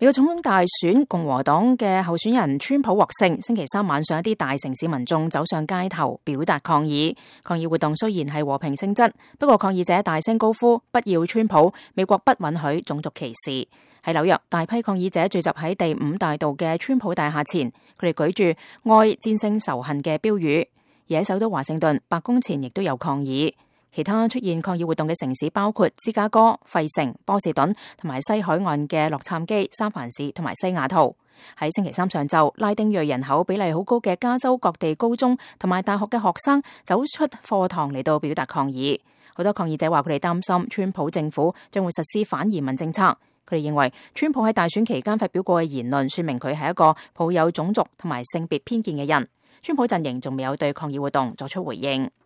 美國總統大選，共和黨嘅候選人川普獲勝。星期三晚上，一啲大城市民眾走上街頭表達抗議。抗議活動雖然係和平性質，不過抗議者大聲高呼不要川普，美國不允許種族歧視。喺紐約，大批抗議者聚集喺第5大道嘅川普大廈前，佢哋舉住愛戰勝仇恨嘅標語。而喺首都華盛頓，白宮前亦都有抗議。其他出現抗議活動嘅城市包括芝加哥、費城、波士頓同埋西海岸嘅洛杉磯、三藩市同埋西雅圖。喺星期三上晝，拉丁裔人口比例好高嘅加州各地高中同埋大學嘅學生走出課堂嚟到表達抗議。好多抗議者話佢哋擔心川普政府將會實施反移民政策。佢哋認為川普喺大選期間發表過嘅言論說明佢係一個抱有種族同埋性別偏見嘅人。川普陣營仲未有對抗議活動作出回應。